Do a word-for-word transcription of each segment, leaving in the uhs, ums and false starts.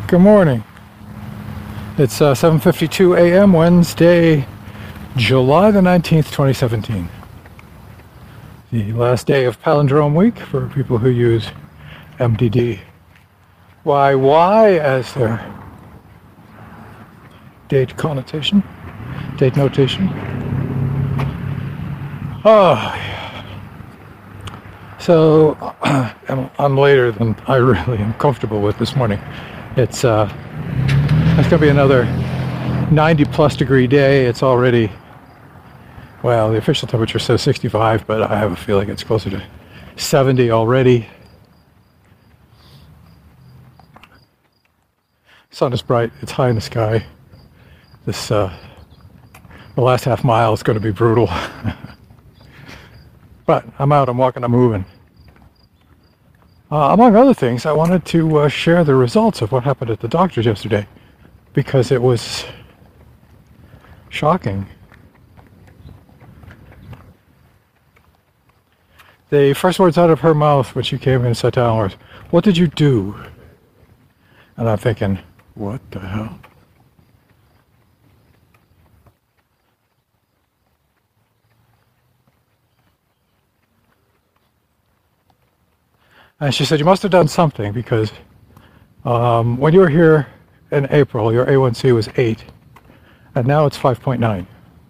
Good morning. It's uh, seven fifty-two a m Wednesday, July the nineteenth, twenty seventeen. The last day of Palindrome Week for people who use M D D Y Y as their date connotation, date notation. Oh, yeah. So I'm, I'm later than I really am comfortable with this morning. It's uh, it's going to be another ninety plus degree day. It's already, well, the official temperature says sixty-five, but I have a feeling it's closer to seventy already. Sun is bright. It's high in the sky. This uh, the last half mile is going to be brutal. But I'm out. I'm walking. I'm moving. Uh, among other things, I wanted to uh, share the results of what happened at the doctor's yesterday, because it was shocking. The first words out of her mouth when she came in and sat down was, "What did you do?" And I'm thinking, what the hell? And she said, "You must have done something, because um, when you were here in April, your A one C was eight, and now it's five point nine.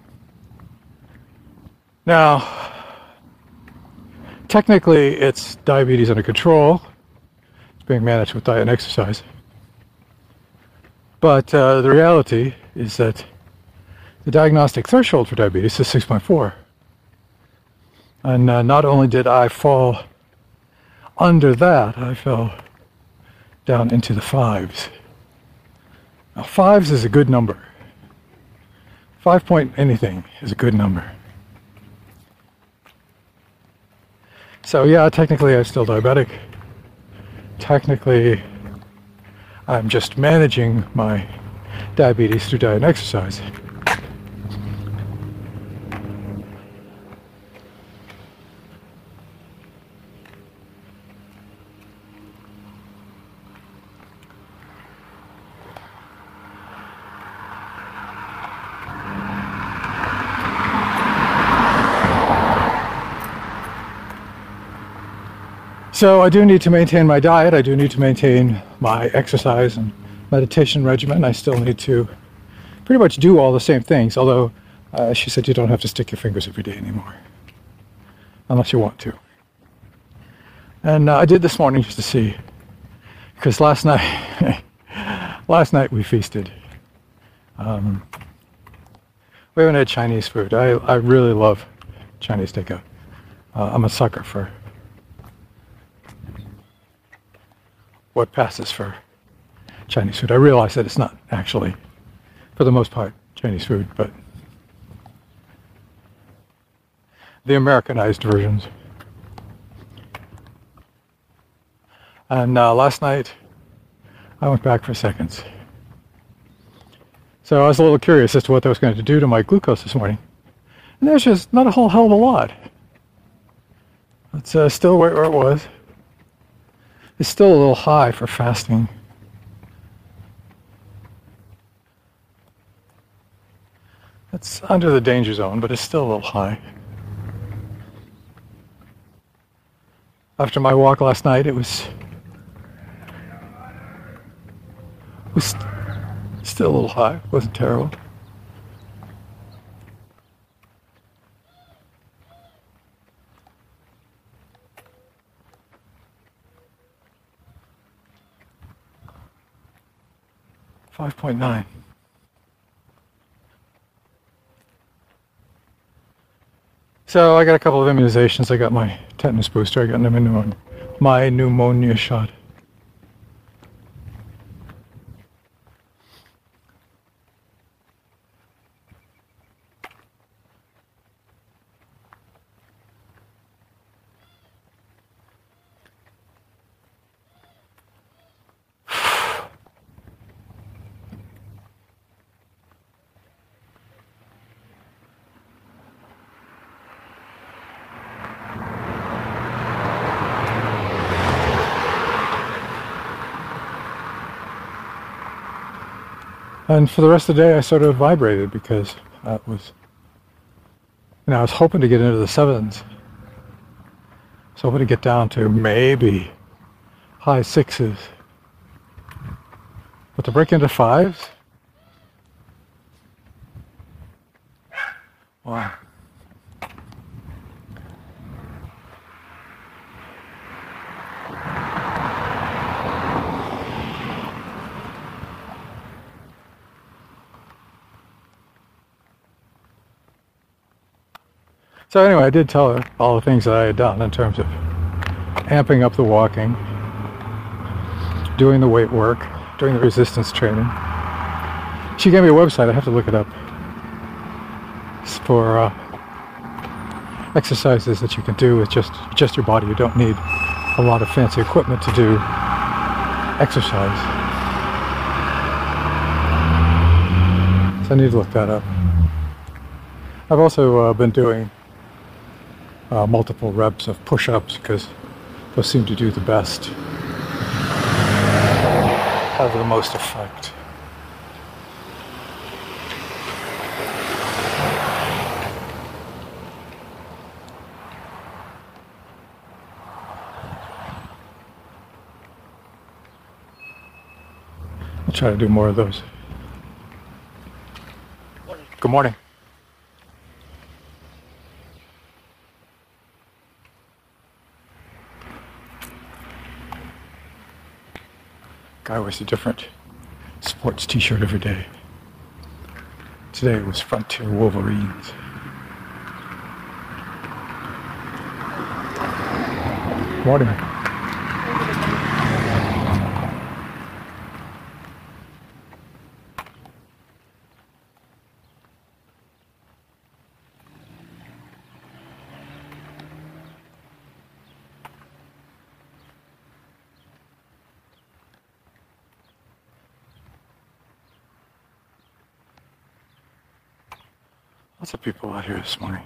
Now, technically, it's diabetes under control. It's being managed with diet and exercise. But uh, the reality is that the diagnostic threshold for diabetes is six point four. And uh, not only did I fall under that, I fell down into the fives. Now, fives is a good number. Five point anything is a good number. So yeah, technically I'm still diabetic. Technically, I'm just managing my diabetes through diet and exercise. So I do need to maintain my diet. I do need to maintain my exercise and meditation regimen. I still need to pretty much do all the same things, although uh, she said you don't have to stick your fingers every day anymore, unless you want to. And uh, I did this morning just to see, because last night, last night we feasted. Um, we haven't had Chinese food. I, I really love Chinese takeout. Uh, I'm a sucker for what passes for Chinese food. I realize that it's not actually, for the most part, Chinese food, but the Americanized versions. And uh, last night, I went back for seconds. So I was a little curious as to what that was going to do to my glucose this morning. And there's just not a whole hell of a lot. It's uh, still where, where it was. It's still a little high for fasting. It's under the danger zone, but it's still a little high. After my walk last night, it was, it was still a little high. It wasn't terrible. five point nine. So I got a couple of immunizations. I got my tetanus booster. I got pneumonia, my pneumonia shot. And for the rest of the day, I sort of vibrated because that was, you know, I was hoping to get into the sevens. I was hoping to get down to maybe high sixes. But to break into fives? Wow. So anyway, I did tell her all the things that I had done in terms of amping up the walking, doing the weight work, doing the resistance training. She gave me a website. I have to look it up. It's for uh, exercises that you can do with just just your body. You don't need a lot of fancy equipment to do exercise. So I need to look that up. I've also uh, been doing uh, multiple reps of push-ups because those seem to do the best, have the most effect. I'll try to do more of those. Good morning. Guy wears a different sports t-shirt every day. Today it was Frontier Wolverines. Morning. Lots of people out here this morning.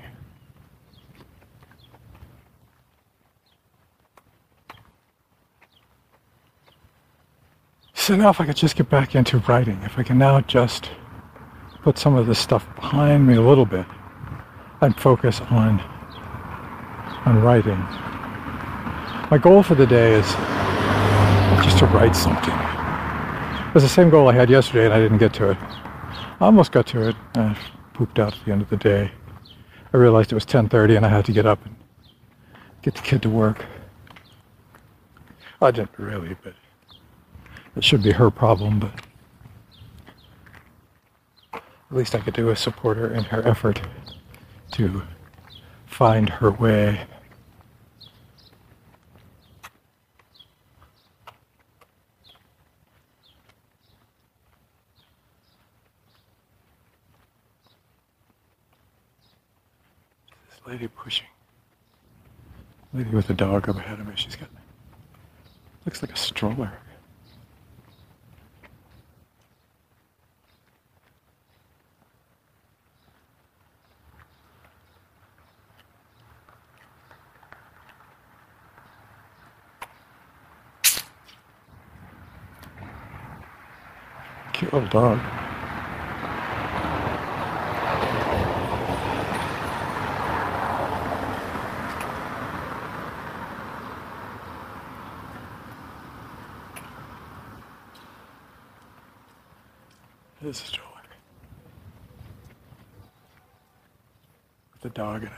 So now if I could just get back into writing, if I can now just put some of this stuff behind me a little bit and focus on on writing. My goal for the day is just to write something. It was the same goal I had yesterday and I didn't get to it. I almost got to it. I pooped out at the end of the day. I realized it was ten thirty and I had to get up and get the kid to work. I didn't really, but it should be her problem, but at least I could do is support her in her effort to find her way. Lady pushing. Lady with a dog up ahead of me. She's got, looks like a stroller. Cute little dog. This is a stroller with the dog in it.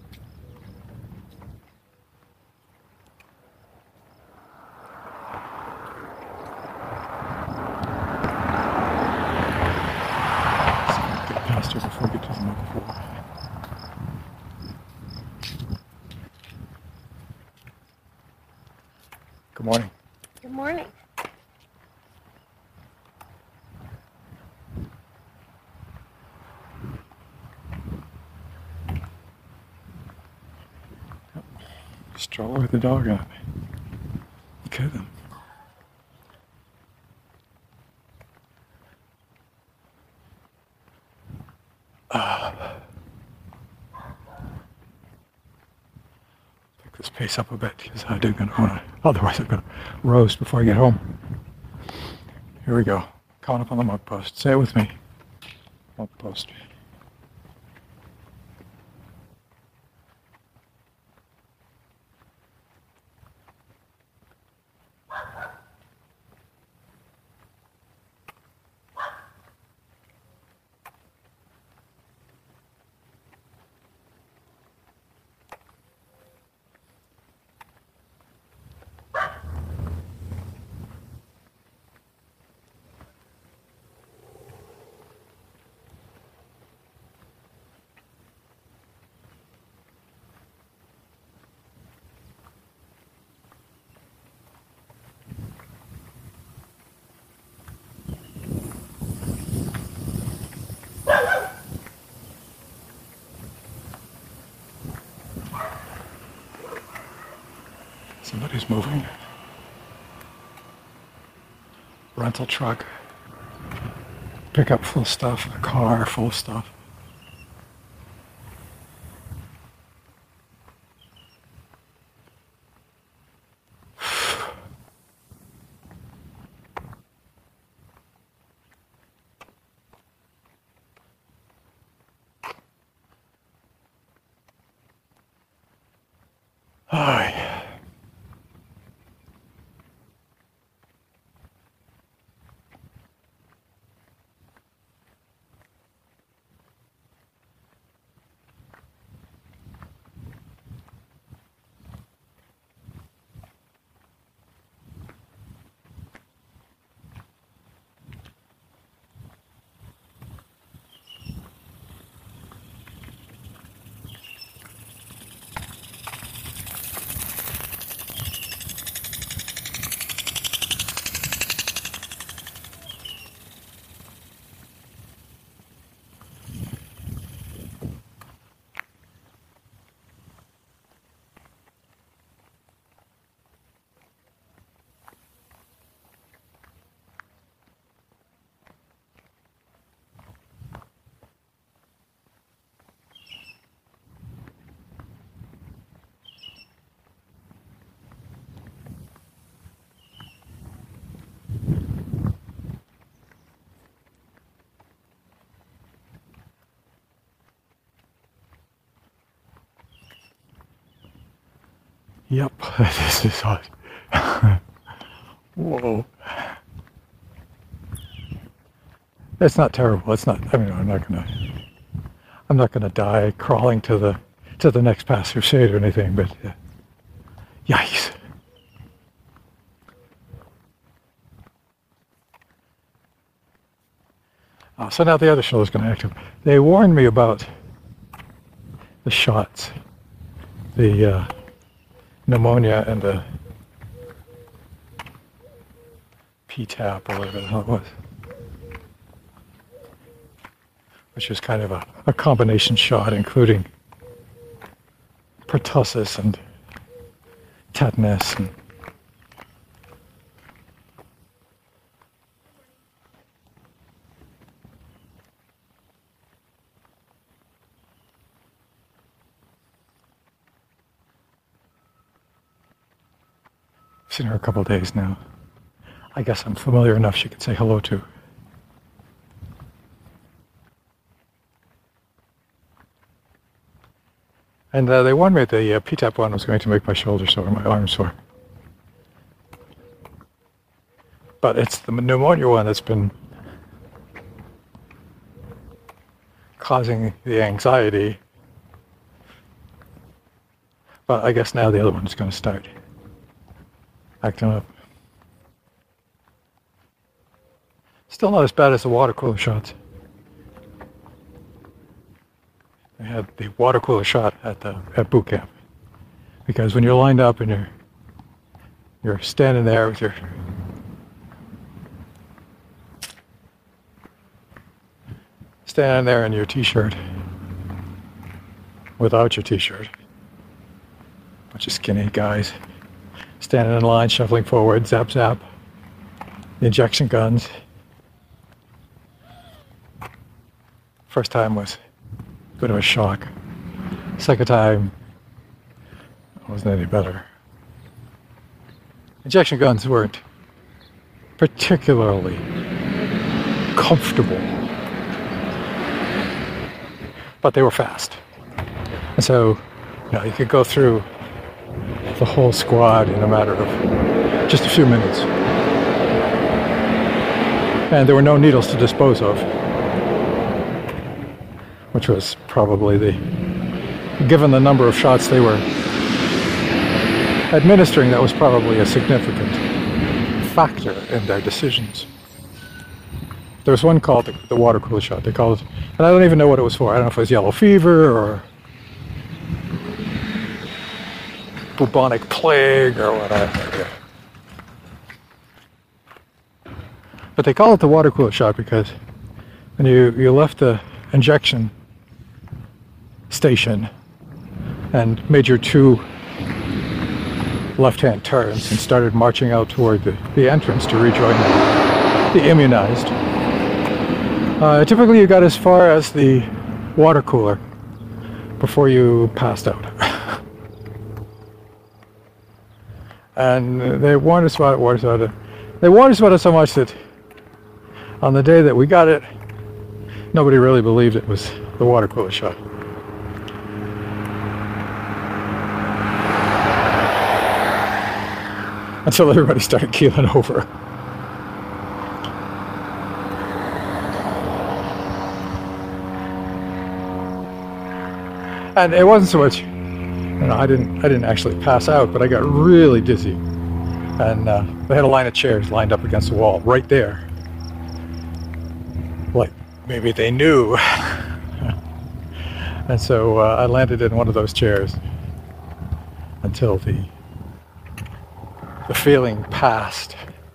Let's get past her before we get to the number four. Good morning. Good morning. Stroller with the dog on it. Okay then. Uh, pick this pace up a bit because I do gonna wanna, otherwise I'm gonna roast before I get home. Here we go. Caught up on the mug post. Say it with me. Mug post. Somebody's moving. Rental truck. Pickup full of stuff. A car full of stuff. Hi. Yep, this is hot. Whoa. It's not terrible. It's not, I mean, I'm not gonna, I'm not gonna die crawling to the, to the next pasture shade or anything, but uh, yikes. Uh, so now the other show is gonna act up. They warned me about the shots, the, uh, pneumonia and the P TAP or whatever the hell it was, which is kind of a, a combination shot including pertussis and tetanus and I've seen her a couple of days now. I guess I'm familiar enough she could say hello to. And uh, they warned me that the uh, P TAP one was going to make my shoulder sore, my arm sore. But it's the pneumonia one that's been causing the anxiety. But I guess now the other one's going to start acting up. Still not as bad as the water cooler shots. I had the water cooler shot at the at boot camp, because when you're lined up and you're you're standing there with your standing there in your t-shirt without your t-shirt, bunch of skinny guys standing in line, shuffling forward, zap zap, the injection guns. First time was a bit of a shock. Second time wasn't any better. Injection guns weren't particularly comfortable. But they were fast. And so, you know, you could go through the whole squad in a matter of just a few minutes. And there were no needles to dispose of, which was probably the, given the number of shots they were administering, that was probably a significant factor in their decisions. There was one called the, the water cooler shot. They called it, and I don't even know what it was for. I don't know if it was yellow fever or bubonic plague or what. I have no idea. But they call it the water cooler shot because when you, you left the injection station and made your two left-hand turns and started marching out toward the, the entrance to rejoin the, the immunized. Uh, typically you got as far as the water cooler before you passed out. And they warned us about it, warned us about it. They warned us about it so much that on the day that we got it, nobody really believed it was the water cooler shot. Until everybody started keeling over. And it wasn't so much, you know, I didn't, I didn't actually pass out, but I got really dizzy. And uh, they had a line of chairs lined up against the wall right there. Like maybe they knew. And so uh, I landed in one of those chairs until the the feeling passed.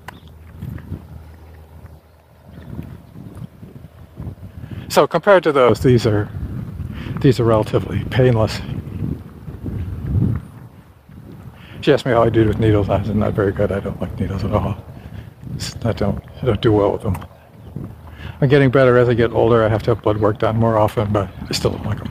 So compared to those, these are these are relatively painless. She asked me how I did with needles. I said, not very good. I don't like needles at all. I don't, I don't do well with them. I'm getting better as I get older. I have to have blood work done more often, but I still don't like them.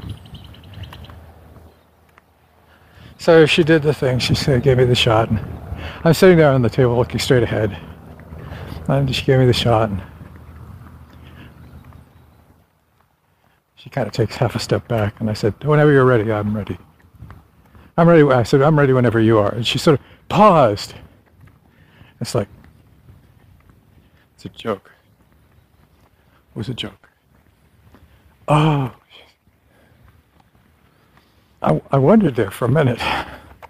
So she did the thing. She said, gave me the shot. And I'm sitting there on the table looking straight ahead. And she gave me the shot. And she kind of takes half a step back. And I said, whenever you're ready, I'm ready. I'm ready. I said, I'm ready whenever you are. And she sort of paused. It's like, it's a joke. It was a joke. Oh. I, I wondered there for a minute. It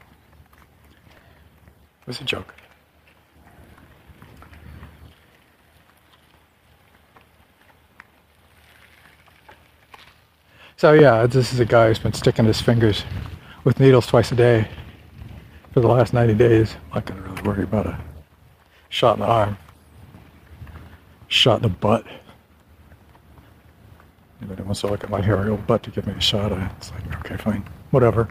was a joke. So yeah, this is a guy who's been sticking his fingers with needles twice a day for the last ninety days. I'm not going to really worry about a shot in the arm, shot in the butt. Anybody wants to look at my hairy old butt to give me a shot at it? It's like, okay, fine, whatever.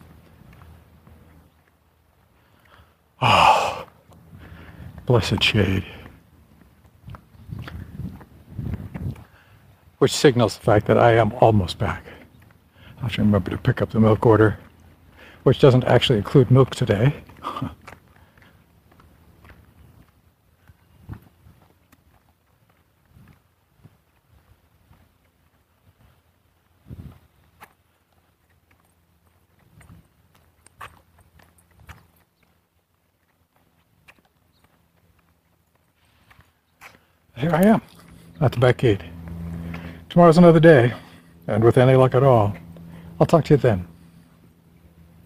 Oh, blessed shade. Which signals the fact that I am almost back. I have to remember to pick up the milk order, which doesn't actually include milk today. Here I am, at the back gate. Tomorrow's another day, and with any luck at all, I'll talk to you then.